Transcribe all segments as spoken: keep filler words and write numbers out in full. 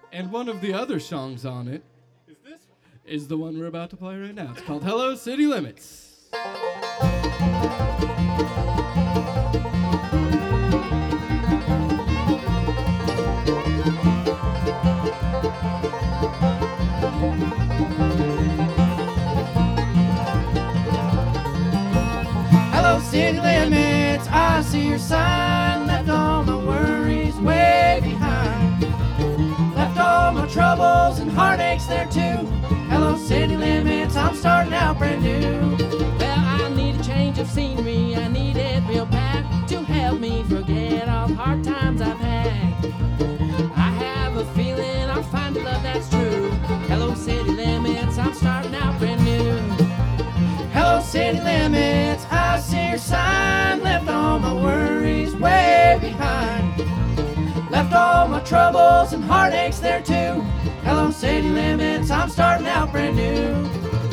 And one of the other songs on it is the one we're about to play right now. It's called Hello City Limits. Hello, city limits, I see your sign. Left all my worries way behind. Left all my troubles and heartaches there too. Hello, city limits, I'm starting out brand new. Well, I need a change of scenery, I need it real bad to help me forget all the hard times I've had. I have a feeling I'll find a love that's true. Hello, city limits, I'm starting out brand new. Hello, city limits, I see your sign. Left all my worries way behind. Left all my troubles and heartaches there too. Hello, city limits, I'm starting out brand new.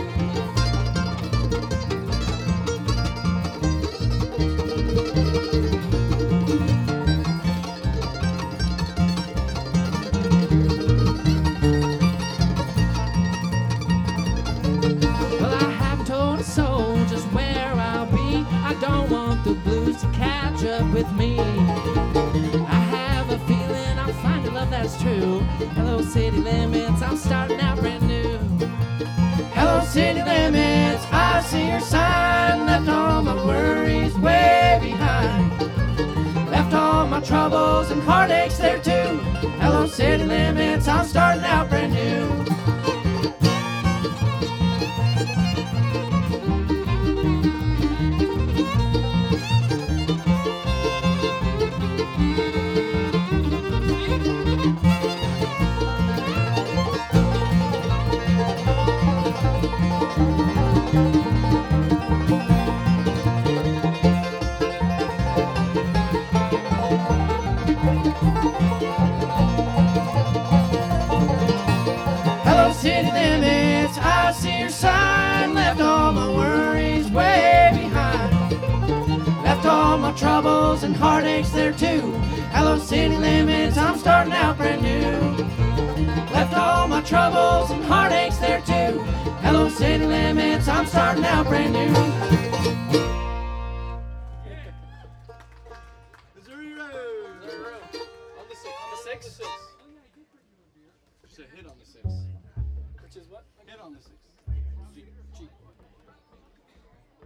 Well, I haven't told a soul just where I'll be. I don't want the blues to catch up with me. I have a feeling I'll find a love that's true. Hello, city limits, I'm starting out brand new. Hello, city limits, I see your sign. Left all my worries way behind. Left all my troubles and heartaches there too. Hello, city limits, I'm starting out brand new. Hello, city limits, I see your sign. Left all my worries way behind. Left all my troubles and heartaches there too. Hello, city limits, I'm starting out brand new. Left all my troubles and heartaches there too. Hello, city limits, I'm starting out brand new. Missouri Road. Missouri Road. On the six. On the six? Just a hit on the six. Which is what? Hit on the six.